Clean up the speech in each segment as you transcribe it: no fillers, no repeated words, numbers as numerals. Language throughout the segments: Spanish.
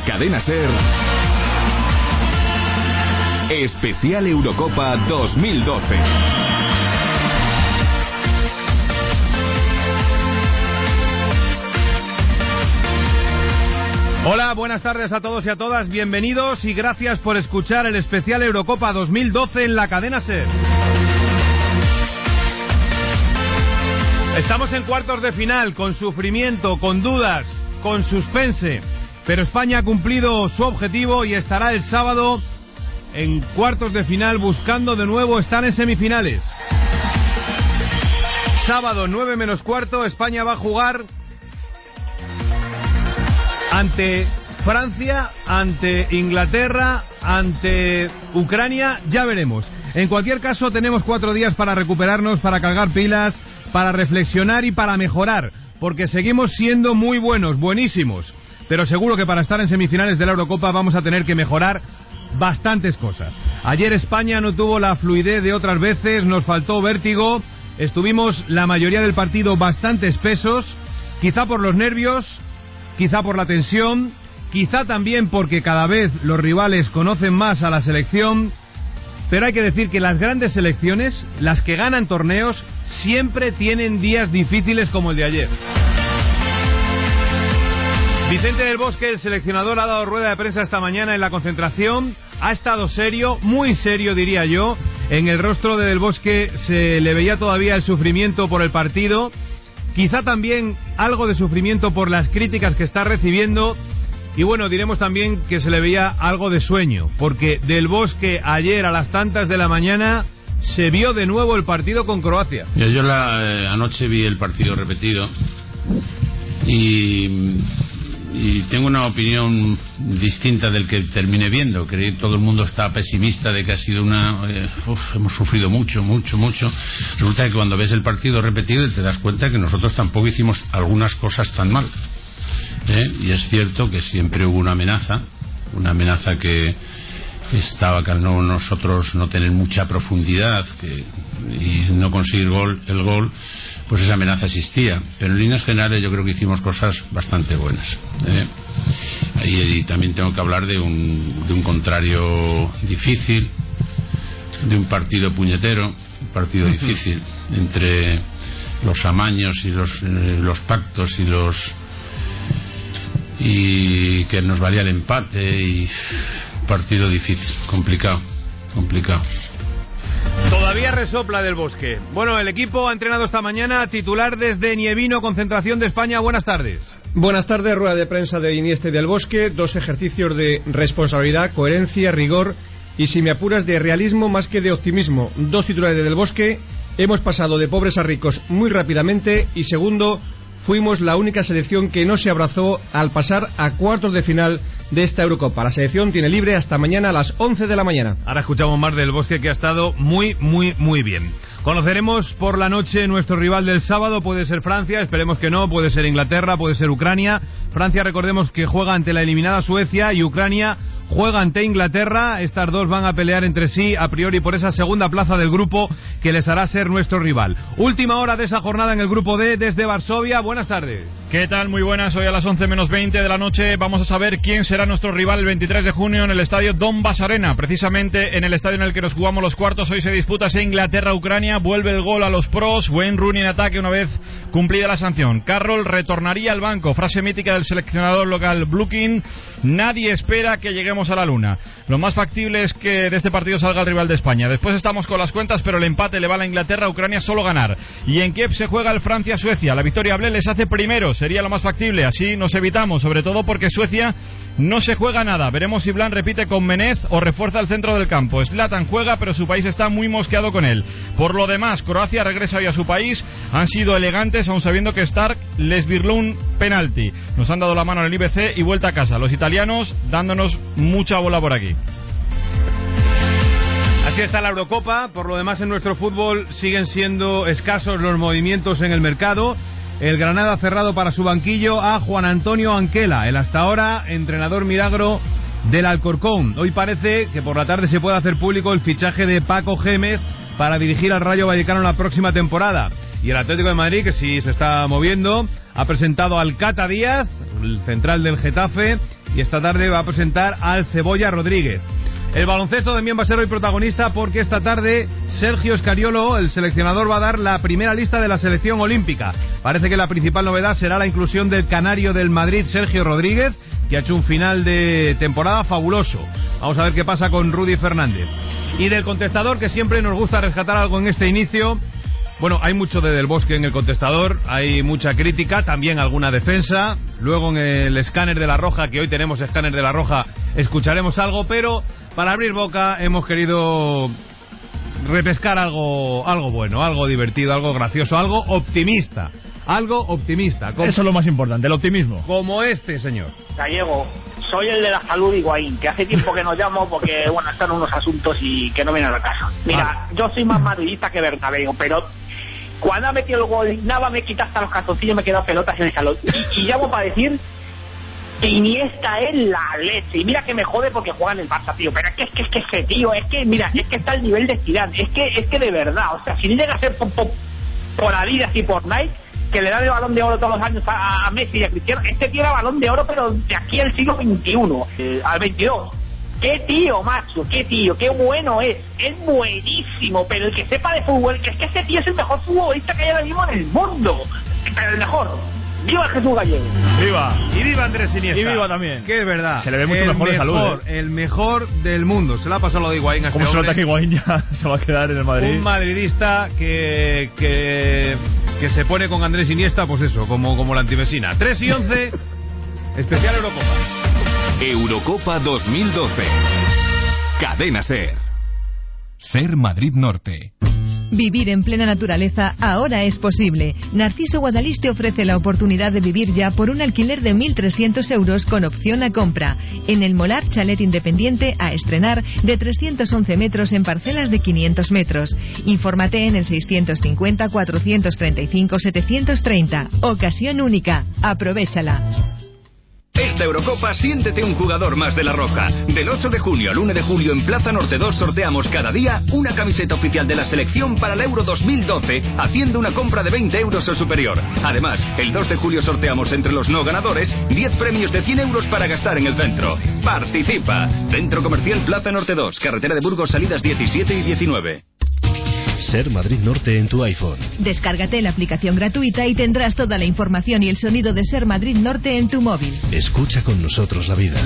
Cadena SER, Especial Eurocopa 2012. Hola, buenas tardes a todos y a todas, bienvenidos y gracias por escuchar el Especial Eurocopa 2012 en la Cadena SER. Estamos en cuartos de final, con sufrimiento, con dudas, con suspense, pero España ha cumplido su objetivo y estará el sábado en cuartos de final buscando de nuevo estar en semifinales. Sábado 9 menos cuarto, España va a jugar ante Francia, ante Inglaterra, ante Ucrania, ya veremos. En cualquier caso, tenemos 4 días para recuperarnos, para cargar pilas, para reflexionar y para mejorar, porque seguimos siendo muy buenos, buenísimos, pero seguro que para estar en semifinales de la Eurocopa vamos a tener que mejorar bastantes cosas. Ayer España no tuvo la fluidez de otras veces, nos faltó vértigo, estuvimos la mayoría del partido bastante espesos, quizá por los nervios, quizá por la tensión, quizá también porque cada vez los rivales conocen más a la selección, pero hay que decir que las grandes selecciones, las que ganan torneos, siempre tienen días difíciles como el de ayer. Vicente del Bosque, el seleccionador, ha dado rueda de prensa esta mañana en la concentración, ha estado serio, muy serio diría yo, en el rostro de Del Bosque se le veía todavía el sufrimiento por el partido, quizá también algo de sufrimiento por las críticas que está recibiendo. Y bueno, diremos también que se le veía algo de sueño, porque Del Bosque ayer a las tantas de la mañana se vio de nuevo el partido con Croacia. Yo anoche vi el partido repetido y tengo una opinión distinta del que terminé viendo. Creí que todo el mundo está pesimista de que ha sido hemos sufrido mucho. Resulta que cuando ves el partido repetido te das cuenta que nosotros tampoco hicimos algunas cosas tan mal. Y es cierto que siempre hubo una amenaza que estaba que nosotros no tener mucha profundidad y no conseguir el gol, pues esa amenaza existía, pero en líneas generales yo creo que hicimos cosas bastante buenas. Y también tengo que hablar de un contrario difícil, de un partido puñetero, un partido difícil entre los amaños y los pactos y que nos valía el empate, y partido difícil, complicado. Todavía resopla Del Bosque. Bueno, el equipo ha entrenado esta mañana, titular desde Nievino, concentración de España. Buenas tardes. Buenas tardes, rueda de prensa de Iniesta y Del Bosque, 2 ejercicios de responsabilidad, coherencia, rigor y, si me apuras, de realismo más que de optimismo. 2 titulares de Del Bosque, hemos pasado de pobres a ricos muy rápidamente, y segundo, fuimos la única selección que no se abrazó al pasar a cuartos de final de esta Eurocopa. La selección tiene libre hasta mañana a las 11 de la mañana. Ahora escuchamos más Del Bosque, que ha estado muy bien. Conoceremos por la noche nuestro rival del sábado. Puede ser Francia, esperemos que no, puede ser Inglaterra, puede ser Ucrania. Francia, recordemos que juega ante la eliminada Suecia, y Ucrania juega ante Inglaterra. Estas dos van a pelear entre sí a priori por esa segunda plaza del grupo que les hará ser nuestro rival. Última hora de esa jornada en el grupo D desde Varsovia. Buenas tardes. ¿Qué tal? Muy buenas. Hoy a las 11 menos 20 de la noche vamos a saber quién será nuestro rival el 23 de junio en el estadio Donbass Arena. Precisamente en el estadio en el que nos jugamos los cuartos. Hoy se disputa ese Inglaterra-Ucrania. Vuelve el gol a los pros. Wayne Rooney en ataque una vez cumplida la sanción. Carroll retornaría al banco. Frase mítica del seleccionador local Blukin: nadie espera que lleguemos a la luna. Lo más factible es que de este partido salga el rival de España. Después estamos con las cuentas, pero el empate le va a la Inglaterra, Ucrania solo ganar. Y en Kiev se juega el Francia-Suecia. La victoria hablé les hace primeros, sería lo más factible. Así nos evitamos, sobre todo porque Suecia no se juega nada. Veremos si Blanc repite con Menez o refuerza el centro del campo. Zlatan juega, pero su país está muy mosqueado con él. Por lo demás, Croacia regresa hoy a su país. Han sido elegantes, aun sabiendo que Stark les virló un penalti. Nos han dado la mano en el IBC y vuelta a casa. Los italianos dándonos mucha bola por aquí. Así está la Eurocopa. Por lo demás, en nuestro fútbol siguen siendo escasos los movimientos en el mercado. El Granada ha cerrado para su banquillo a Juan Antonio Anquela, el hasta ahora entrenador milagro del Alcorcón. Hoy parece que por la tarde se puede hacer público el fichaje de Paco Gémez para dirigir al Rayo Vallecano en la próxima temporada. Y el Atlético de Madrid, que sí se está moviendo, ha presentado al Cata Díaz, el central del Getafe, y esta tarde va a presentar al Cebolla Rodríguez. El baloncesto también va a ser hoy protagonista porque esta tarde Sergio Escariolo, el seleccionador, va a dar la primera lista de la selección olímpica. Parece que la principal novedad será la inclusión del canario del Madrid, Sergio Rodríguez, que ha hecho un final de temporada fabuloso. Vamos a ver qué pasa con Rudy Fernández. Y del contestador, que siempre nos gusta rescatar algo en este inicio. Bueno, hay mucho de Del Bosque en el contestador, hay mucha crítica, también alguna defensa. Luego en el escáner de La Roja, que hoy tenemos escáner de La Roja, escucharemos algo, pero para abrir boca hemos querido repescar algo bueno, algo divertido, algo gracioso, algo optimista. Eso es lo más importante, el optimismo. Como este señor. Gallego, soy el de la salud de Higuaín, que hace tiempo que no llamo porque, bueno, están unos asuntos y que no vienen al caso. Mira, yo soy más madridista que Bernabéu, pero cuando ha metido el gol, nada me quita hasta los calzoncillos, me quedan pelotas en el salón. Y llamo para decir que Iniesta es la leche. Y mira que me jode porque juega en el Barça, tío. Pero es que tío, mira, es que está al nivel de Zidane. Es que de verdad, o sea, si llega a ser por Adidas y por Nike, que le dan el Balón de Oro todos los años a Messi y a Cristiano, este tío era Balón de Oro, pero de aquí al siglo XXI, al XXII. Qué tío, macho, qué tío, qué bueno es buenísimo, pero el que sepa de fútbol, que es que ese tío es el mejor futbolista que hay ahora mismo en el mundo, pero el mejor. ¡Viva Jesús Gallego! ¡Viva! Y viva Andrés Iniesta. Y viva también. Que es verdad. Se le ve mucho mejor de salud. El mejor del mundo. Se le ha pasado lo de Higuaín a este hombre. ¿Cómo se nota que Higuaín ya se va a quedar en el Madrid? Un madridista que se pone con Andrés Iniesta, pues eso, como la antivesina. 3 y 11, especial Eurocopa. Eurocopa 2012. Cadena SER. SER Madrid Norte. Vivir en plena naturaleza ahora es posible. Narciso Guadalís te ofrece la oportunidad de vivir ya por un alquiler de 1.300 euros con opción a compra. En el Molar Chalet Independiente a estrenar de 311 metros en parcelas de 500 metros. Infórmate en el 650 435 730. Ocasión única. Aprovéchala. Esta Eurocopa siéntete un jugador más de La Roja. Del 8 de junio al 1 de julio en Plaza Norte 2 sorteamos cada día una camiseta oficial de la selección para el Euro 2012 haciendo una compra de 20 euros o superior. Además, el 2 de julio sorteamos entre los no ganadores 10 premios de 100 euros para gastar en el centro. ¡Participa! Centro Comercial Plaza Norte 2, carretera de Burgos, salidas 17 y 19. SER Madrid Norte en tu iPhone. Descárgate la aplicación gratuita y tendrás toda la información y el sonido de SER Madrid Norte en tu móvil. Escucha con nosotros la vida.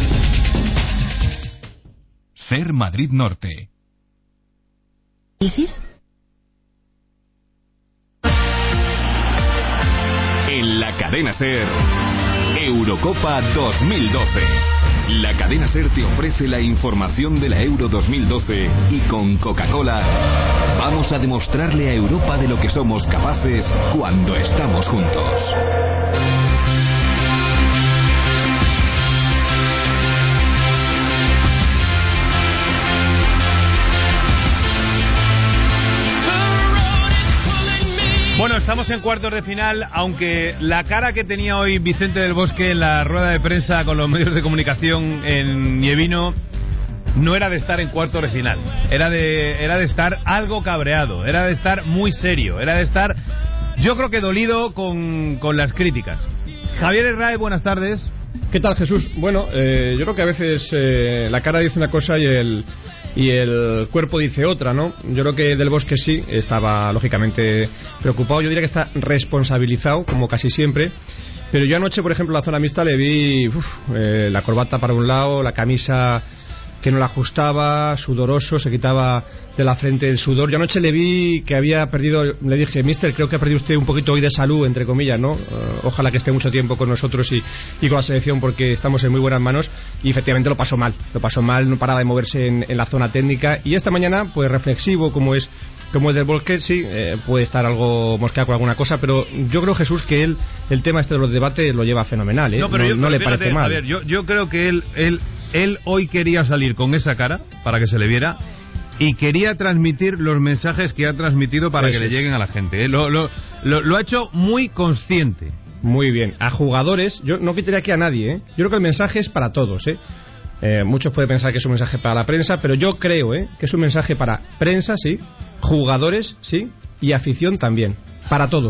SER Madrid Norte. ¿Isis? En la cadena SER, Eurocopa 2012. La cadena SER te ofrece la información de la Euro 2012 y con Coca-Cola vamos a demostrarle a Europa de lo que somos capaces cuando estamos juntos. Bueno, estamos en cuartos de final, aunque la cara que tenía hoy Vicente del Bosque en la rueda de prensa con los medios de comunicación en Nievino no era de estar en cuartos de final, era de estar algo cabreado, era de estar muy serio, era de estar, yo creo que dolido con las críticas. Javier Herrera, buenas tardes. ¿Qué tal, Jesús? Bueno, yo creo que a veces la cara dice una cosa y el cuerpo dice otra, ¿no? Yo creo que Del Bosque sí estaba lógicamente preocupado, yo diría que está responsabilizado, como casi siempre, pero yo anoche, por ejemplo, en la zona mixta le vi la corbata para un lado, la camisa que no la ajustaba, sudoroso, se quitaba de la frente el sudor. Yo anoche le vi que había perdido, le dije, mister, creo que ha perdido usted un poquito hoy de salud, entre comillas, ¿no? Ojalá que esté mucho tiempo con nosotros y con la selección porque estamos en muy buenas manos. Y efectivamente lo pasó mal, no paraba de moverse en la zona técnica. Y esta mañana, pues reflexivo como es Del Bosque, sí, puede estar algo mosqueado con alguna cosa, pero yo creo, Jesús, que el tema este de los debates lo lleva fenomenal, ¿eh? No le parece mal. A ver, yo creo que él hoy quería salir con esa cara para que se le viera y quería transmitir los mensajes que ha transmitido para que le lleguen a la gente, ¿eh? Lo ha hecho muy consciente. Muy bien. A jugadores, yo no quitaría aquí a nadie, ¿eh? Yo creo que el mensaje es para todos, ¿eh? Muchos pueden pensar que es un mensaje para la prensa, pero yo creo que es un mensaje para prensa, sí, jugadores, sí, y afición también, para todos.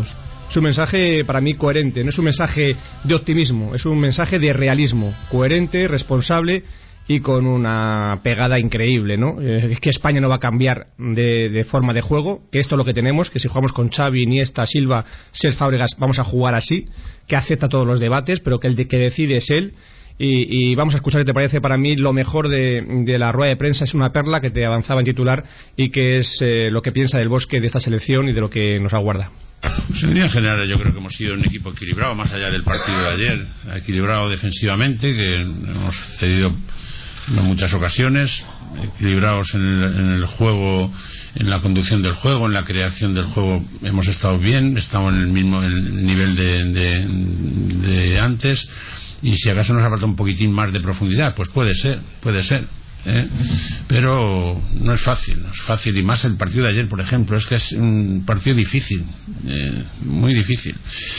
es un mensaje para mí coherente, no es un mensaje de optimismo, es un mensaje de realismo, coherente, responsable y con una pegada increíble, ¿no? Es que España no va a cambiar de forma de juego, que esto es lo que tenemos, que si jugamos con Xavi, Iniesta, Silva, Cesc Fábregas, vamos a jugar así, que acepta todos los debates, pero que el que decide es él. Y vamos a escuchar, ¿qué te parece? Para mí lo mejor de la rueda de prensa es una perla que te avanzaba en titular y que es lo que piensa del Bosque, de esta selección y de lo que nos aguarda. Pues en línea general yo creo que hemos sido un equipo equilibrado, más allá del partido de ayer, equilibrado defensivamente, que hemos cedido en muchas ocasiones, equilibrados en el juego, en la conducción del juego, en la creación del juego hemos estado bien, estamos en el mismo nivel de antes. Y si acaso nos ha faltado un poquitín más de profundidad, pues puede ser, pero no es fácil, y más el partido de ayer, por ejemplo, es que es un partido difícil, muy difícil.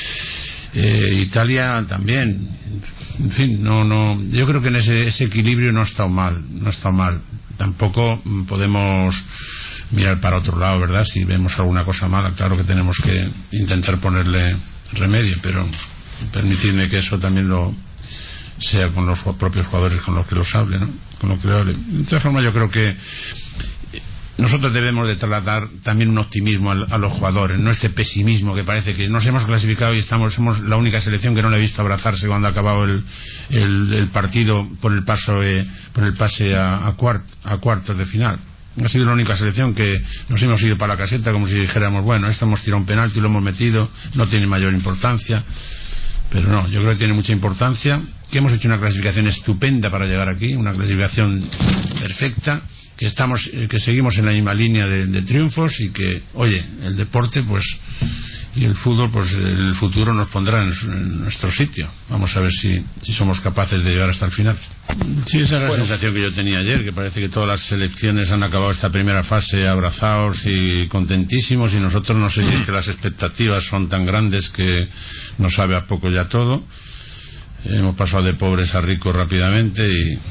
Italia también, en fin, yo creo que en ese equilibrio no ha estado mal, tampoco podemos mirar para otro lado, ¿verdad? Si vemos alguna cosa mala, claro que tenemos que intentar ponerle remedio, pero permitidme que eso también lo sea con los propios jugadores con los que los hable, ¿no? Con lo que le hable. De todas formas, yo creo que nosotros debemos de trasladar también un optimismo a los jugadores, no este pesimismo que parece que nos hemos clasificado y somos la única selección que no le he visto abrazarse cuando ha acabado el partido por el pase a cuartos de final. Ha sido la única selección que nos hemos ido para la caseta como si dijéramos, bueno, esta hemos tirado un penalti y lo hemos metido, no tiene mayor importancia. Pero no, yo creo que tiene mucha importancia, que hemos hecho una clasificación estupenda para llegar aquí, una clasificación perfecta, que seguimos en la misma línea de triunfos y que, oye, el deporte pues y el fútbol, pues el futuro nos pondrá en nuestro sitio. Vamos a ver si somos capaces de llegar hasta el final. Sí, esa es la sensación que yo tenía ayer, que parece que todas las selecciones han acabado esta primera fase abrazados y contentísimos, y nosotros no sé si es que las expectativas son tan grandes que nos sabe a poco ya todo. Hemos pasado de pobres a ricos rápidamente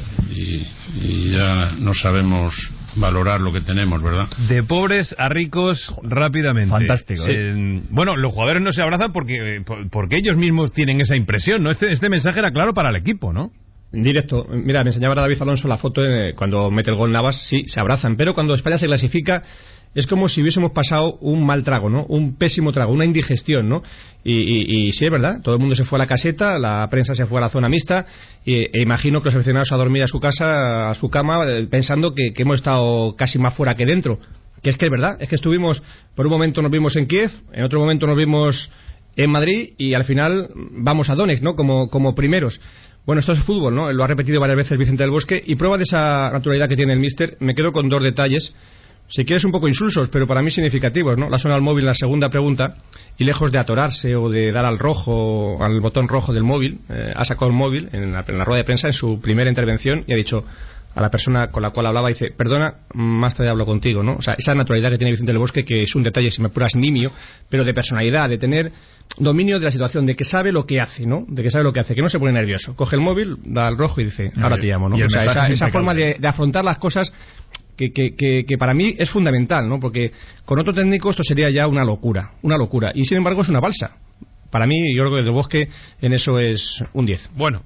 y ya no sabemos valorar lo que tenemos, ¿verdad? De pobres a ricos rápidamente. Fantástico. Bueno, los jugadores no se abrazan porque ellos mismos tienen esa impresión, ¿no? Este mensaje era claro para el equipo, ¿no? En directo. Mira, me enseñaba David Alonso la foto cuando mete el gol Navas, sí, se abrazan, pero cuando España se clasifica es como si hubiésemos pasado un mal trago, ¿no? Un pésimo trago, una indigestión, ¿no? Y sí, es verdad, todo el mundo se fue a la caseta, la prensa se fue a la zona mixta, e imagino que los aficionados a dormir a su casa, a su cama, pensando que hemos estado casi más fuera que dentro. Que es verdad, es que estuvimos, por un momento nos vimos en Kiev, en otro momento nos vimos en Madrid, y al final vamos a Donetsk, ¿no? Como primeros. Bueno, esto es fútbol, ¿no? Lo ha repetido varias veces Vicente del Bosque, y prueba de esa naturalidad que tiene el míster, me quedo con dos detalles, si quieres un poco insulsos, pero para mí significativos, ¿no? La suena al móvil la segunda pregunta, y lejos de atorarse o de dar al botón rojo del móvil, ha sacado el móvil en la rueda de prensa en su primera intervención y ha dicho a la persona con la cual hablaba, dice, perdona, más tarde hablo contigo, ¿no? O sea, esa naturalidad que tiene Vicente del Bosque, que es un detalle, si me apuras, nimio, pero de personalidad, de tener dominio de la situación, de que sabe lo que hace, ¿no? De que sabe lo que hace, que no se pone nervioso. Coge el móvil, da al rojo y dice, ahora te llamo, ¿no? O sea, esa forma de afrontar las cosas que para mí es fundamental, ¿no? Porque con otro técnico esto sería ya una locura, y sin embargo es una balsa. Para mí, yo creo que Del Bosque en eso es un 10. Bueno,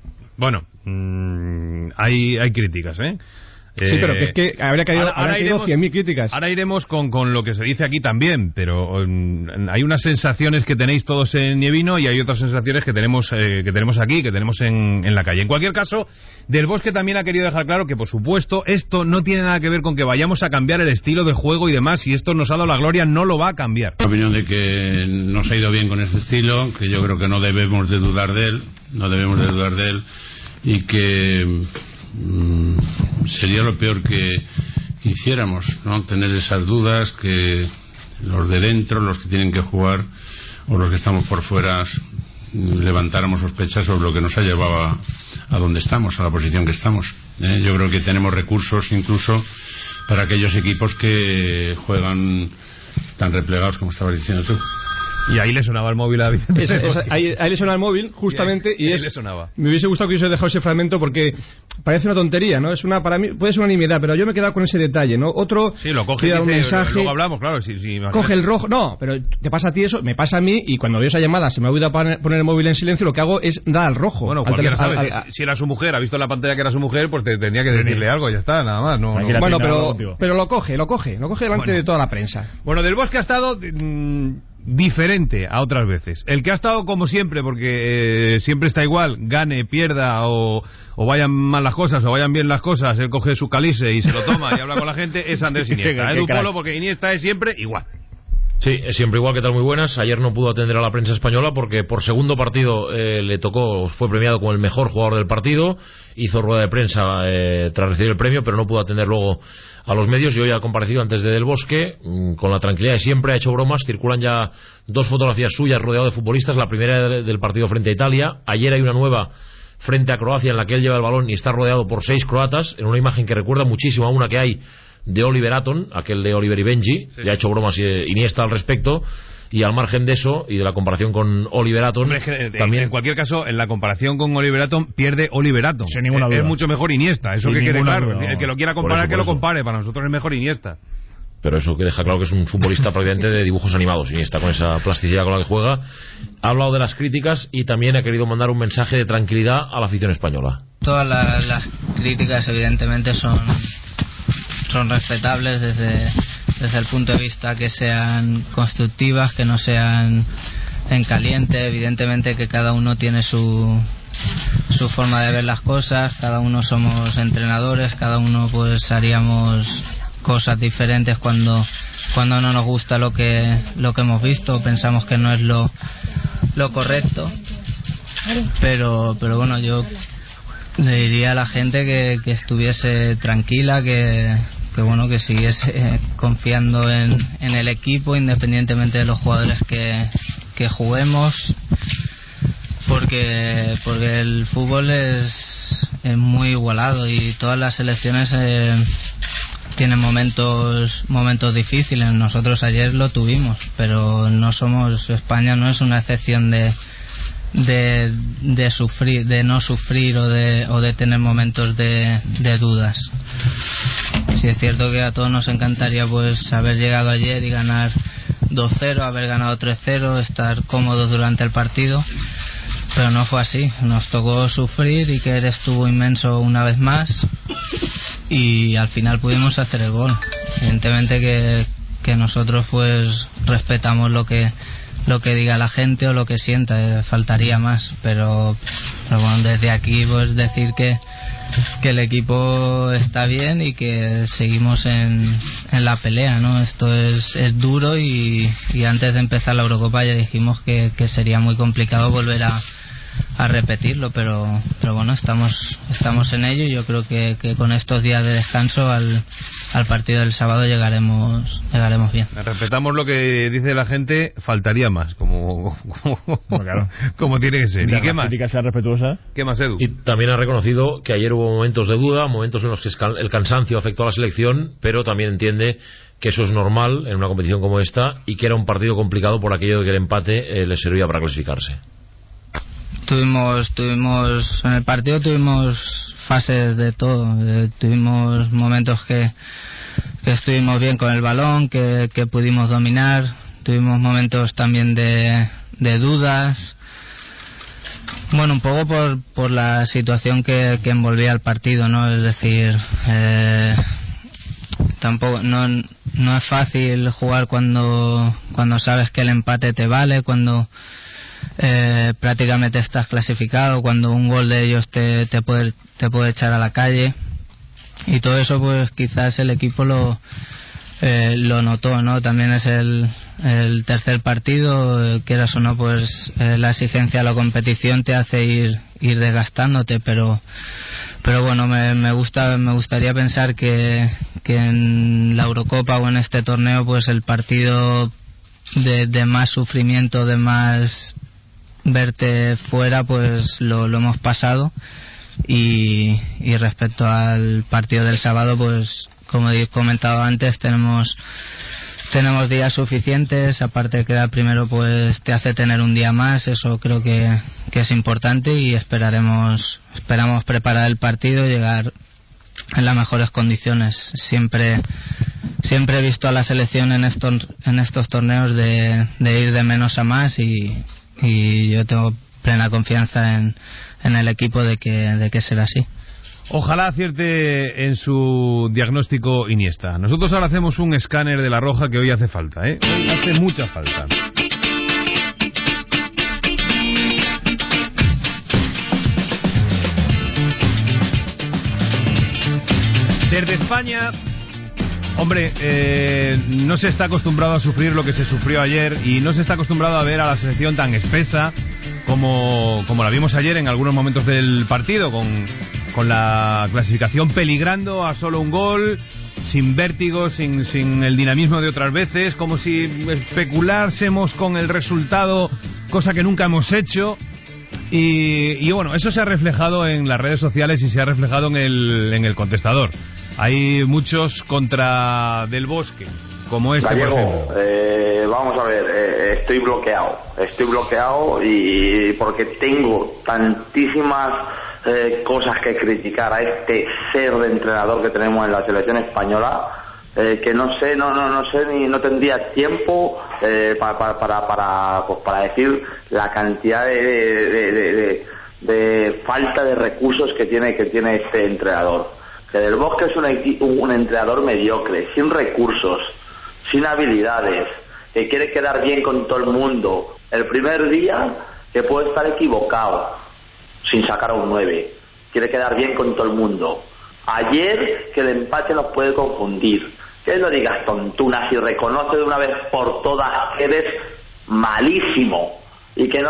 hay críticas, ¿eh? Sí, pero que es que habría caído 100.000 críticas. Ahora iremos con lo que se dice aquí también, pero hay unas sensaciones que tenéis todos en Nievino y hay otras sensaciones que tenemos aquí, que tenemos en la calle. En cualquier caso, Del Bosque también ha querido dejar claro que, por supuesto, esto no tiene nada que ver con que vayamos a cambiar el estilo de juego y demás. Si esto nos ha dado la gloria, no lo va a cambiar. La opinión de que nos ha ido bien con este estilo, que yo creo que no debemos de dudar de él, y que sería lo peor que hiciéramos, ¿no? Tener esas dudas, que los de dentro, los que tienen que jugar o los que estamos por fuera, levantáramos sospechas sobre lo que nos ha llevado a donde estamos, a la posición que estamos. Yo creo que tenemos recursos incluso para aquellos equipos que juegan tan replegados como estabas diciendo tú. Y ahí le sonaba el móvil a Vicente. Ahí le sonaba el móvil, justamente, y le sonaba. Me hubiese gustado que hubiese dejado ese fragmento porque parece una tontería, ¿no? Para mí puede ser una nimiedad, pero yo me he quedado con ese detalle, ¿no? Otro... Sí, lo coge y dice, un mensaje, luego hablamos, claro. Sí, coge el rojo... No, pero te pasa a ti eso, me pasa a mí, y cuando veo esa llamada, se me ha olvidado poner el móvil en silencio, lo que hago es dar al rojo. Bueno, cualquiera sabe, si era su mujer, ha visto en la pantalla que era su mujer, pues tendría que decirle algo, ya está, nada más. Bueno, pero lo coge delante de toda la prensa. Bueno, Del Bosque ha estado diferente a otras veces. El que ha estado como siempre, porque siempre está igual, gane, pierda o vayan mal las cosas o vayan bien las cosas, él coge su calice y se lo toma y habla con la gente, es Andrés Iniesta. Edu Polo, porque Iniesta es siempre igual. Sí, es siempre igual. ¿Qué tal? Muy buenas. Ayer no pudo atender a la prensa española porque por segundo partido le tocó, fue premiado como el mejor jugador del partido, hizo rueda de prensa tras recibir el premio, pero no pudo atender luego a los medios. Y hoy ha comparecido antes de Del Bosque con la tranquilidad de siempre, ha hecho bromas. Circulan ya 2 fotografías suyas rodeado de futbolistas, la primera del partido frente a Italia. Ayer hay una nueva frente a Croacia en la que él lleva el balón y está rodeado por 6 croatas, en una imagen que recuerda muchísimo a una que hay de Oliver Aton, aquel de Oliver y Benji. Sí. Ya ha hecho bromas Iniesta al respecto. Y al margen de eso y de la comparación con Oliver Aton, también en cualquier caso, en la comparación con Oliver Aton pierde Oliver Aton. Sin ninguna duda. Es mucho mejor Iniesta, eso que quede claro. El que lo quiera comparar, que lo compare. Para nosotros es mejor Iniesta. Pero eso que deja claro que es un futbolista prácticamente de dibujos animados, Iniesta, con esa plasticidad con la que juega. Ha hablado de las críticas y también ha querido mandar un mensaje de tranquilidad a la afición española. Todas las críticas evidentemente son respetables desde el punto de vista que sean constructivas, que no sean en caliente. Evidentemente que cada uno tiene su forma de ver las cosas, cada uno somos entrenadores, cada uno pues haríamos cosas diferentes cuando no nos gusta lo que hemos visto, pensamos que no es lo correcto, pero bueno, yo le diría a la gente que estuviese tranquila, que bueno, que siguiese confiando en el equipo independientemente de los jugadores que juguemos, porque el fútbol es muy igualado y todas las selecciones tienen momentos difíciles. Nosotros ayer lo tuvimos, pero España no es una excepción de sufrir, de no sufrir o de tener momentos de dudas. Sí, es cierto que a todos nos encantaría pues haber llegado ayer y ganar 2-0, haber ganado 3-0, estar cómodos durante el partido, pero no fue así. Nos tocó sufrir y Iker estuvo inmenso una vez más y al final pudimos hacer el gol. Evidentemente que nosotros pues respetamos lo que diga la gente o lo que sienta, faltaría más, pero bueno, desde aquí pues decir que el equipo está bien y que seguimos en la pelea, ¿no? Esto es duro y antes de empezar la Eurocopa ya dijimos que sería muy complicado volver a repetirlo, pero bueno, estamos en ello y yo creo que con estos días de descanso al partido del sábado llegaremos bien. Respetamos lo que dice la gente, faltaría más, como tiene que ser. ¿Y qué más? Crítica sea respetuosa. ¿Qué más, Edu? Y también ha reconocido que ayer hubo momentos de duda, momentos en los que el cansancio afectó a la selección, pero también entiende que eso es normal en una competición como esta y que era un partido complicado por aquello de que el empate le servía para clasificarse. En el partido tuvimos fases de todo, tuvimos momentos que estuvimos bien con el balón, que pudimos dominar, tuvimos momentos también de dudas, bueno, un poco por la situación que envolvía el partido, ¿no? Es decir, tampoco no es fácil jugar cuando sabes que el empate te vale, cuando prácticamente estás clasificado, cuando un gol de ellos te puede echar a la calle, y todo eso pues quizás el equipo lo notó, ¿no? También es el tercer partido, quieras o no, pues la exigencia a la competición te hace ir desgastándote, pero bueno, me gustaría pensar que en la Eurocopa o en este torneo pues el partido de más sufrimiento, de más verte fuera, pues lo hemos pasado, y respecto al partido del sábado, pues como he comentado antes, tenemos tenemos días suficientes, aparte de quedar primero pues te hace tener un día más, eso creo que es importante, y esperamos preparar el partido y llegar en las mejores condiciones. Siempre he visto a la selección en estos torneos de ir de menos a más, y yo tengo plena confianza en el equipo de que será así. Ojalá acierte en su diagnóstico Iniesta. Nosotros ahora hacemos un escáner de la Roja, que hoy hace falta, ¿eh? Hoy hace mucha falta. Desde España, hombre, no se está acostumbrado a sufrir lo que se sufrió ayer, y no se está acostumbrado a ver a la selección tan espesa como la vimos ayer en algunos momentos del partido, con la clasificación peligrando a solo un gol, sin vértigo, sin el dinamismo de otras veces, como si especulásemos con el resultado, cosa que nunca hemos hecho. Y bueno, eso se ha reflejado en las redes sociales y se ha reflejado en el contestador. Hay muchos contra Del Bosque, como este, Gallego, por ejemplo. Vamos a ver, estoy bloqueado y porque tengo tantísimas cosas que criticar a este ser de entrenador que tenemos en la selección española, que no sé ni no tendría tiempo para decir la cantidad de falta de recursos que tiene este entrenador. Que Del Bosque es un entrenador mediocre, sin recursos, sin habilidades, que quiere quedar bien con todo el mundo. El primer día que puede estar equivocado, sin sacar a un 9, quiere quedar bien con todo el mundo. Ayer, que el empate nos puede confundir. Que no digas tontunas y reconoce de una vez por todas que eres malísimo y que no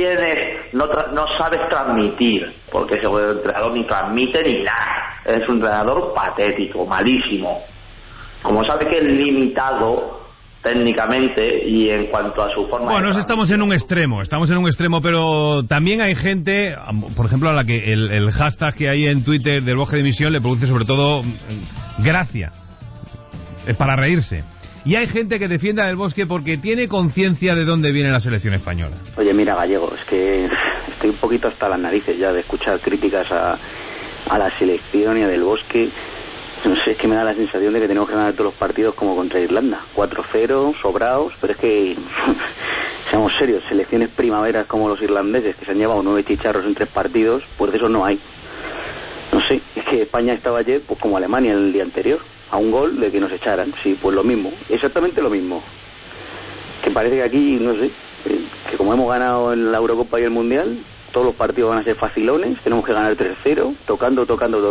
sabes transmitir, porque ese entrenador ni transmite ni nada. Es un entrenador patético, malísimo. Como sabe que es limitado técnicamente y en cuanto a su forma. Bueno, estamos en un extremo, pero también hay gente, por ejemplo, a la que el hashtag que hay en Twitter del Bosque de Misión le produce sobre todo gracia. Es para reírse. Y hay gente que defiende a Del Bosque porque tiene conciencia de dónde viene la selección española. Oye, mira, Gallego, es que estoy un poquito hasta las narices ya de escuchar críticas a la selección y a Del Bosque. No sé, es que me da la sensación de que tenemos que ganar todos los partidos como contra Irlanda. 4-0, sobrados, pero es que, seamos serios, selecciones primaveras como los irlandeses, que se han llevado 9 chicharros en 3 partidos, pues de eso no hay. No sé, es que España estaba ayer pues como Alemania el día anterior, a un gol de que nos echaran. Sí, pues lo mismo, exactamente lo mismo. Que parece que aquí, no sé, que como hemos ganado en la Eurocopa y el Mundial, todos los partidos van a ser facilones, tenemos que ganar 3-0, tocando.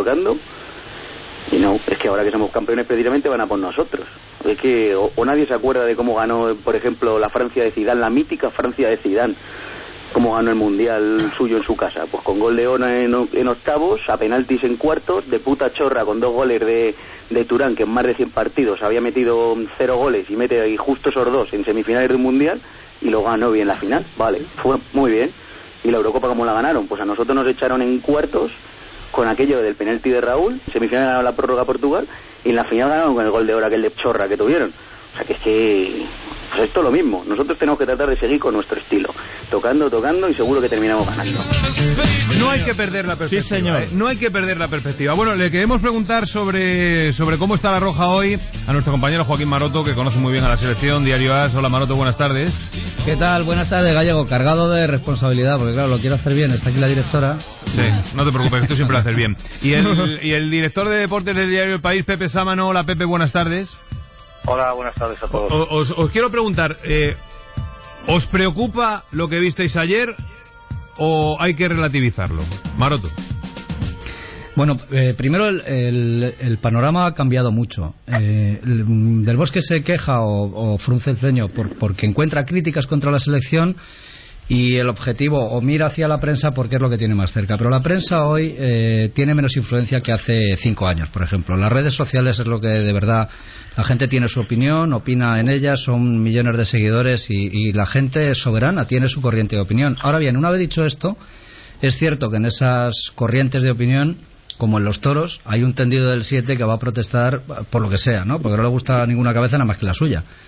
Y no, es que ahora que somos campeones precisamente van a por nosotros. Es que o nadie se acuerda de cómo ganó, por ejemplo, la Francia de Zidane, la mítica Francia de Zidane, cómo ganó el Mundial suyo en su casa. Pues con gol de Ona en octavos, a penaltis en cuartos, de puta chorra con 2 goles de Turán, que en más de 100 partidos había metido 0 goles y mete ahí justo esos 2 en semifinales de un Mundial, y lo ganó bien la final. Vale, fue muy bien. ¿Y la Eurocopa cómo la ganaron? Pues a nosotros nos echaron en cuartos con aquello del penalti de Raúl, en semifinal ganaron la prórroga Portugal, y en la final ganaron con el gol de Ora, aquel de chorra que tuvieron. O sea que es que pues esto es lo mismo. Nosotros tenemos que tratar de seguir con nuestro estilo, tocando y seguro que terminamos ganando. No hay que perder la perspectiva. Sí, señor. No hay que perder la perspectiva. Bueno, le queremos preguntar sobre cómo está la Roja hoy a nuestro compañero Joaquín Maroto, que conoce muy bien a la selección, Diario AS. Hola, Maroto, buenas tardes. ¿Qué tal? Buenas tardes, Gallego. Cargado de responsabilidad, porque claro, lo quiero hacer bien. Está aquí la directora. Sí, no te preocupes, que tú siempre lo haces bien. Y el director de deportes del diario El País, Pepe Sámano. Hola, Pepe, buenas tardes. Hola, buenas tardes a todos. Os quiero preguntar, ¿os preocupa lo que visteis ayer o hay que relativizarlo? Maroto. Bueno, primero el panorama ha cambiado mucho. Del Bosque se queja o frunce el ceño porque encuentra críticas contra la selección, y el objetivo o mira hacia la prensa porque es lo que tiene más cerca. Pero la prensa hoy tiene menos influencia que hace 5 años, por ejemplo. Las redes sociales es lo que de verdad la gente tiene su opinión, opina en ellas, son millones de seguidores y la gente es soberana, tiene su corriente de opinión. Ahora bien, una vez dicho esto, es cierto que en esas corrientes de opinión, como en los toros, hay un tendido del 7 que va a protestar por lo que sea, ¿no? Porque no le gusta ninguna cabeza nada más que la suya.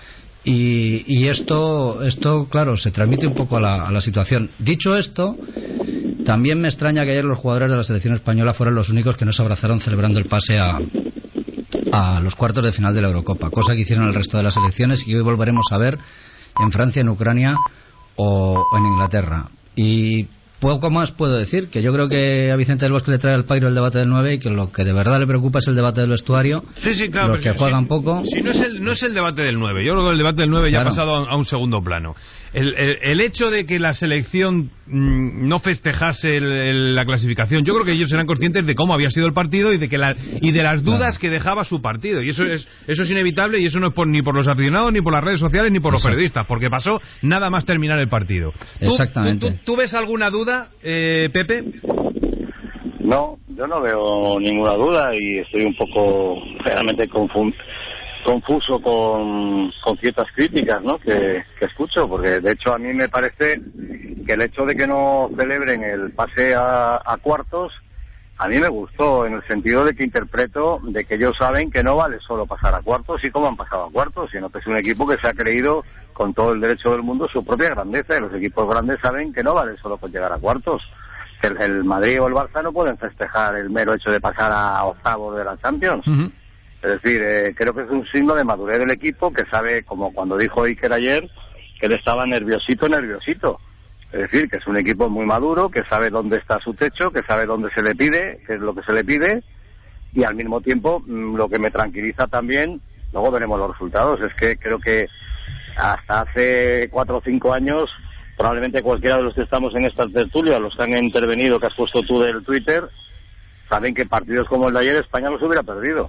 Y esto, claro, se transmite un poco a la situación. Dicho esto, también me extraña que ayer los jugadores de la selección española fueran los únicos que no se abrazaron celebrando el pase a los cuartos de final de la Eurocopa, cosa que hicieron el resto de las selecciones y que hoy volveremos a ver en Francia, en Ucrania o en Inglaterra. Y poco más puedo decir, que yo creo que a Vicente del Bosque le trae al pairo el debate del 9 y que lo que de verdad le preocupa es el debate del vestuario. Sí, claro. Los que juegan poco. Sí, no es el debate del 9. Yo creo que el debate del 9 ya ha pasado a un segundo plano. El hecho de que la selección no festejase la clasificación, yo creo que ellos eran conscientes de cómo había sido el partido y de las dudas que dejaba su partido. Y eso es inevitable, y eso no es ni por los aficionados, ni por las redes sociales, ni por los periodistas, porque pasó nada más terminar el partido. Exactamente. ¿Tú ves alguna duda, Pepe? No, yo no veo ninguna duda y estoy un poco realmente confuso con ciertas críticas, ¿no?, que escucho, porque de hecho a mí me parece que el hecho de que no celebren el pase a cuartos a mí me gustó, en el sentido de que interpreto de que ellos saben que no vale solo pasar a cuartos y cómo han pasado a cuartos, sino que es un equipo que se ha creído con todo el derecho del mundo su propia grandeza, y los equipos grandes saben que no vale solo con llegar a cuartos. El Madrid o el Barça no pueden festejar el mero hecho de pasar a octavos de la Champions. Es decir, creo que es un signo de madurez del equipo, que sabe, como cuando dijo Iker ayer, que él estaba nerviosito. Es decir, que es un equipo muy maduro, que sabe dónde está su techo, que sabe dónde se le pide, qué es lo que se le pide, y al mismo tiempo lo que me tranquiliza también, luego veremos los resultados, es que creo que hasta hace 4 o 5 años, probablemente cualquiera de los que estamos en esta tertulia, los que han intervenido, que has puesto tú del Twitter, saben que partidos como el de ayer España los hubiera perdido.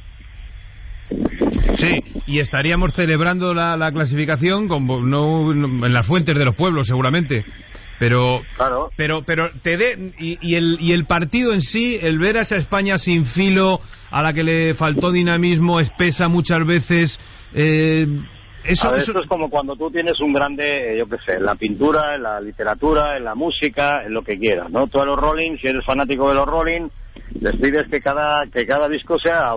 Sí, y estaríamos celebrando la clasificación en las fuentes de los pueblos, seguramente. Pero claro. pero y el partido en sí, el ver a esa España sin filo, a la que le faltó dinamismo, espesa muchas veces, eso es como cuando tú tienes un grande, yo qué sé, en la pintura, en la literatura, en la música, en lo que quieras, ¿no? Tú a los Rolling, si eres fanático de los Rolling, les pides que cada disco sea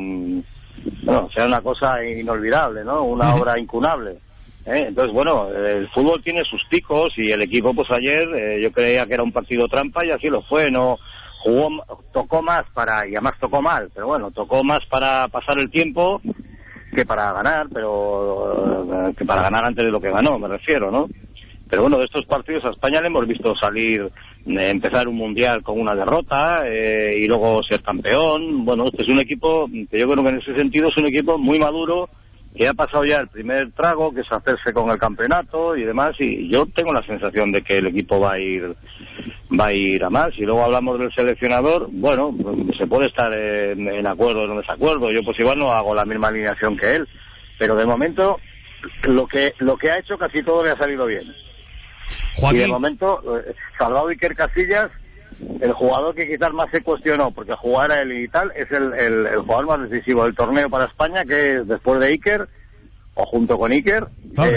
sea una cosa inolvidable, ¿no? Una obra incunable. Entonces, bueno, el fútbol tiene sus picos y el equipo, pues ayer, yo creía que era un partido trampa y así lo fue, no tocó más y además tocó mal, pero bueno, tocó más para pasar el tiempo que para ganar, pero que para ganar antes de lo que ganó, me refiero, ¿no? Pero bueno, de estos partidos a España le hemos visto empezar un mundial con una derrota y luego ser campeón. Bueno, este es un equipo que yo creo que en ese sentido es un equipo muy maduro, que ha pasado ya el primer trago, que es hacerse con el campeonato y demás, y yo tengo la sensación de que el equipo va a ir a más. Y luego hablamos del seleccionador, bueno, se puede estar en acuerdo o en desacuerdo. Yo pues igual no hago la misma alineación que él, pero de momento lo que ha hecho casi todo le ha salido bien. Joaquín. Y de momento, salvado Iker Casillas, el jugador que quizás más se cuestionó, porque jugar a él y tal, es el jugador más decisivo del torneo para España, que es después de Iker, o junto con Iker,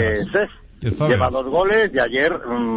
lleva 2 goles, y ayer,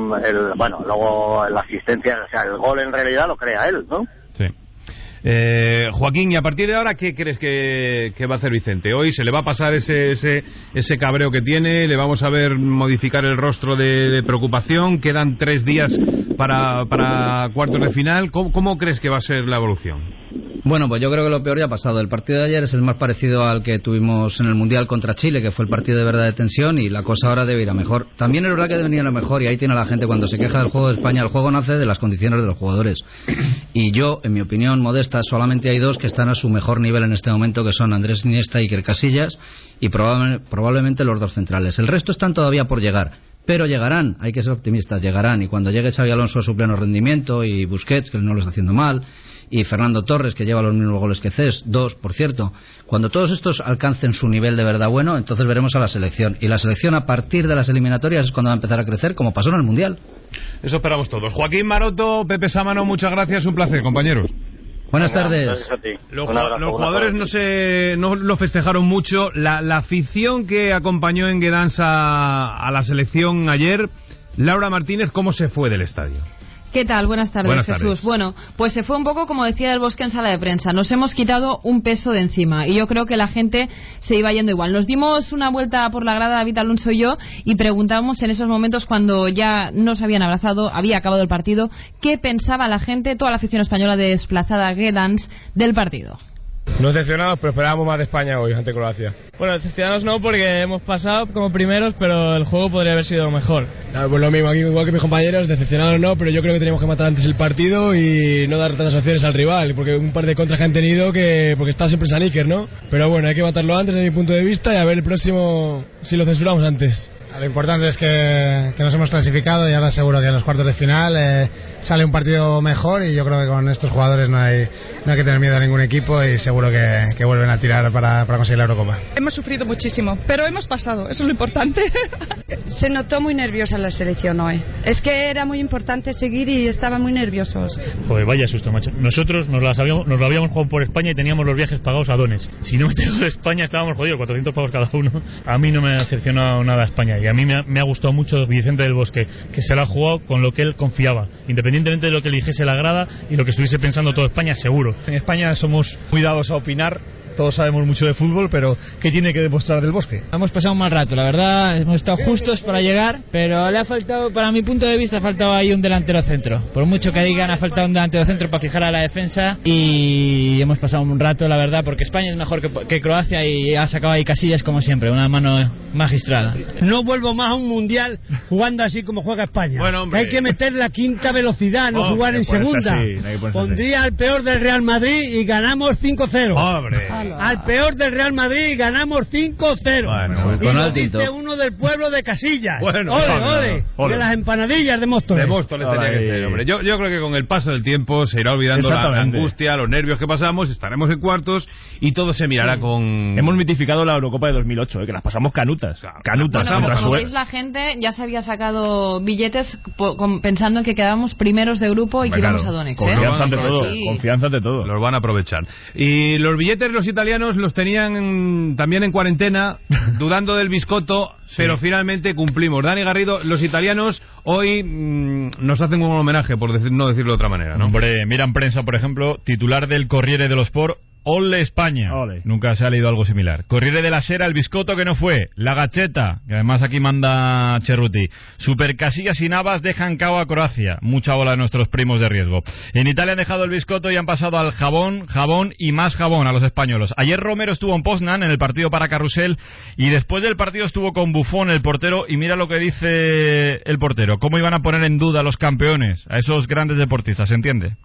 luego la asistencia, o sea, el gol en realidad lo crea él, ¿no? Sí. Joaquín, y a partir de ahora, ¿qué crees que va a hacer Vicente? Hoy se le va a pasar ese cabreo que tiene, le vamos a ver modificar el rostro de preocupación, quedan 3 días para cuartos de final. ¿Cómo crees que va a ser la evolución? Bueno, pues yo creo que lo peor ya ha pasado. El partido de ayer es el más parecido al que tuvimos en el Mundial contra Chile, que fue el partido de verdad de tensión, y la cosa ahora debe ir a mejor. También es verdad que debe ir a mejor, y ahí tiene la gente cuando se queja del juego de España. El juego nace de las condiciones de los jugadores. Y yo, en mi opinión modesta, solamente hay 2 que están a su mejor nivel en este momento, que son Andrés Iniesta y Iker Casillas, y probablemente los 2 centrales. El resto están todavía por llegar. Pero llegarán, hay que ser optimistas, llegarán, y cuando llegue Xabi Alonso a su pleno rendimiento, y Busquets, que no lo está haciendo mal, y Fernando Torres, que lleva los mismos goles que Cés, 2, por cierto, cuando todos estos alcancen su nivel de verdad bueno, entonces veremos a la selección, y la selección a partir de las eliminatorias es cuando va a empezar a crecer, como pasó en el Mundial. Eso esperamos todos. Joaquín Maroto, Pepe Sámano, muchas gracias, un placer, compañeros. Buenas tardes. Gracias a ti. Los jugadores no lo festejaron mucho. La afición que acompañó en Guedans a la selección ayer, Laura Martínez, ¿cómo se fue del estadio? ¿Qué tal? Buenas tardes, Jesús. Bueno, pues se fue un poco como decía Del Bosque en sala de prensa. Nos hemos quitado un peso de encima y yo creo que la gente se iba yendo igual. Nos dimos una vuelta por la grada, David Alonso y yo, y preguntábamos en esos momentos cuando ya nos habían abrazado, había acabado el partido, qué pensaba la gente, toda la afición española desplazada a Gedans del partido. No decepcionados, pero esperábamos más de España hoy ante Croacia. Bueno, decepcionados no, porque hemos pasado como primeros, pero el juego podría haber sido mejor. Pues lo mismo, aquí igual que mis compañeros, decepcionados no, pero yo creo que teníamos que matar antes el partido y no dar tantas opciones al rival, porque un par de contras que han tenido, porque está siempre San Iker, ¿no? Pero bueno, hay que matarlo antes, desde mi punto de vista, y a ver el próximo si lo censuramos antes. Lo importante es que nos hemos clasificado y ahora seguro que en los cuartos de final sale un partido mejor, y yo creo que con estos jugadores no hay que tener miedo a ningún equipo y seguro que vuelven a tirar para conseguir la Eurocopa. Hemos sufrido muchísimo, pero hemos pasado, eso es lo importante. Se notó muy nerviosa la selección hoy. Es que era muy importante seguir y estaban muy nerviosos. Joder, vaya susto, macho. Nosotros nos lo habíamos jugado por España y teníamos los viajes pagados a dones. Si no metíamos de España estábamos jodidos, 400 pavos cada uno. A mí no me ha decepcionado nada España. Y a mí me ha gustado mucho Vicente del Bosque, que se la ha jugado con lo que él confiaba, independientemente de lo que le dijese la grada y lo que estuviese pensando toda España, seguro. En España somos muy dados a opinar, todos sabemos mucho de fútbol, pero ¿qué tiene que demostrar Del Bosque? Hemos pasado un mal rato, la verdad, hemos estado justos para llegar, pero le ha faltado, para mi punto de vista, ha faltado ahí un delantero centro. Por mucho que digan, ha faltado un delantero centro para fijar a la defensa, y hemos pasado un rato, la verdad, porque España es mejor que Croacia y ha sacado ahí Casillas como siempre, una mano magistral. No vuelvo más a un mundial jugando así como juega España. Bueno, hay que meter la quinta velocidad, no jugar en segunda. Pondría al peor del Real Madrid y ganamos 5-0. ¡Hombre! Al peor del Real Madrid y ganamos 5-0. Bueno, y lo dice uno del pueblo de Casillas. Bueno, ole. De las empanadillas de Móstoles. De Móstoles tenía que ser, hombre. Yo creo que con el paso del tiempo se irá olvidando la angustia, los nervios que pasamos, estaremos en cuartos y todo se mirará con... Hemos mitificado la Eurocopa de 2008, que las pasamos canutas. Canutas. Bueno, como veis, la gente ya se había sacado billetes pensando en que quedábamos primeros de grupo y que íbamos a Donex. Confianza ante todo. Los van a aprovechar. Y los billetes los italianos los tenían también en cuarentena, dudando del biscotto, pero finalmente cumplimos. Dani Garrido, los italianos hoy nos hacen un homenaje, por no decirlo de otra manera, ¿no? Hombre, miran prensa, por ejemplo, titular del Corriere dello Sport: Ole España. Ole. Nunca se ha leído algo similar. Corriere della Sera, el biscotto que no fue. La Gazzetta, que además aquí manda Cerruti. Super Casillas y Navas dejan cao a Croacia. Mucha bola de nuestros primos de riesgo. En Italia han dejado el biscotto y han pasado al jabón y más jabón a los españoles. Ayer Romero estuvo en Poznan en el partido para Carrusel y después del partido estuvo con Buffon, el portero, y mira lo que dice el portero. ¿Cómo iban a poner en duda a los campeones, a esos grandes deportistas, se entiende?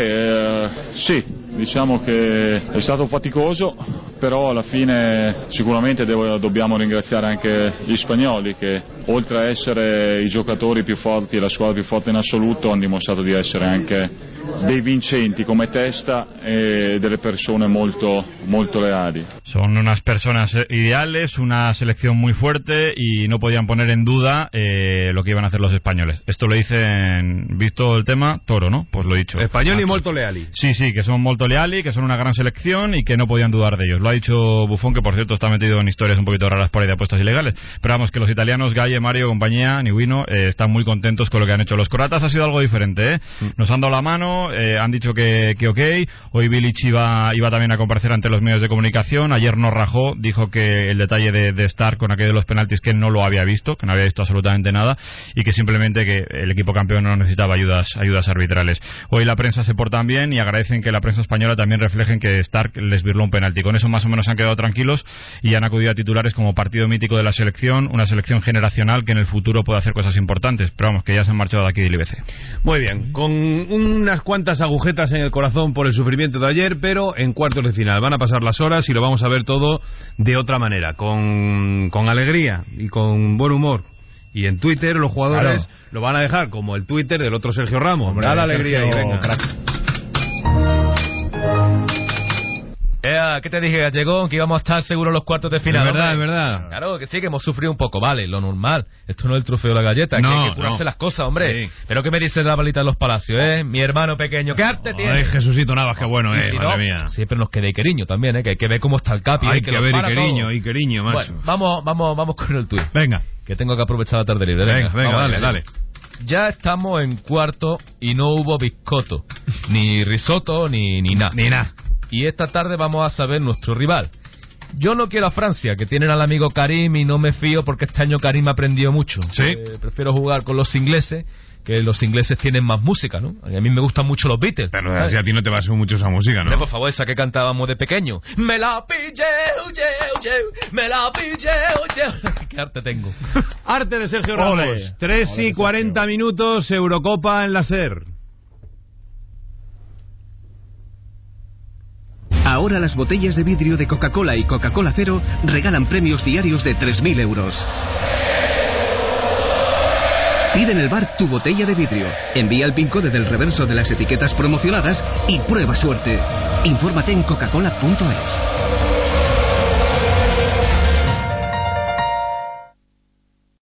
Sì, diciamo che è stato faticoso, però alla fine sicuramente dobbiamo ringraziare anche gli spagnoli che, oltre a essere i giocatori più forti e la squadra più forte in assoluto, hanno dimostrato di essere anche dei vincenti come testa e delle persone molto, molto leali. Son unas personas ideales, una selección muy fuerte y no podían poner en duda lo que iban a hacer los españoles. Esto lo dicen, visto el tema, Toro, ¿no? Pues lo he dicho. Español y molto leali. Sí, que son molto leali, que son una gran selección y que no podían dudar de ellos. Lo ha dicho Buffon, que por cierto está metido en historias un poquito raras por ahí de apuestas ilegales. Pero vamos, que los italianos, Galle, Mario, compañía, Niwino, están muy contentos con lo que han hecho. Los croatas ha sido algo diferente, ¿eh? Nos han dado la mano, han dicho que ok. Hoy Bilic iba también a comparecer ante los medios de comunicación. Ayer no rajó, dijo que el detalle de estar con aquello de los penaltis, que no lo había visto, que no había visto absolutamente nada, y que simplemente que el equipo campeón no necesitaba ayudas arbitrales. Hoy la prensa se porta bien y agradecen que la prensa española también reflejen que Stark les virló un penalti. Con eso más o menos han quedado tranquilos y han acudido a titulares como partido mítico de la selección, una selección generacional que en el futuro puede hacer cosas importantes. Pero vamos, que ya se han marchado de aquí del IBC. Muy bien, con unas cuantas agujetas en el corazón por el sufrimiento de ayer, pero en cuartos de final. Van a pasar las horas y lo vamos a ver todo de otra manera, con alegría y con buen humor. Y en Twitter los jugadores lo van a dejar como el Twitter del otro Sergio Ramos. Hombre, da la alegría y venga. ¿Qué te dije, Gallegón? Que íbamos a estar seguros en los cuartos de final. Es verdad. Claro que sí, que hemos sufrido un poco, vale, lo normal. Esto no es el trofeo de la galleta, que hay que curarse las cosas, hombre. Sí. Pero ¿qué me dice la balita de los palacios, mi hermano pequeño? ¿Qué arte tiene? Ay, Jesucito Navas, qué bueno, si madre no, mía. Siempre nos queda Iqueriño también, que hay que ver cómo está el capi. Hay que ver Iqueriño, macho. Bueno, vamos con el tuit. Venga. Que tengo que aprovechar la tarde libre. Venga, dale. ya estamos en cuarto y no hubo biscotto, ni risotto, ni nada. Ni nada. Y esta tarde vamos a saber nuestro rival. Yo no quiero a Francia, que tienen al amigo Karim, y no me fío porque este año Karim aprendió mucho. ¿Sí? Prefiero jugar con los ingleses, que los ingleses tienen más música, ¿no? A mí me gustan mucho los Beatles. Pero así a ti no te va a ser mucho esa música, ¿no? Por favor, esa que cantábamos de pequeño. Me la pillé, me la pillé, ¿Qué arte tengo? Arte de Sergio Ramos. 3:40 minutos, Eurocopa en la SER. Ahora las botellas de vidrio de Coca-Cola y Coca-Cola Cero regalan premios diarios de 3.000 euros. Pide en el bar tu botella de vidrio. Envía el PIN code del reverso de las etiquetas promocionadas y prueba suerte. Infórmate en coca-cola.es.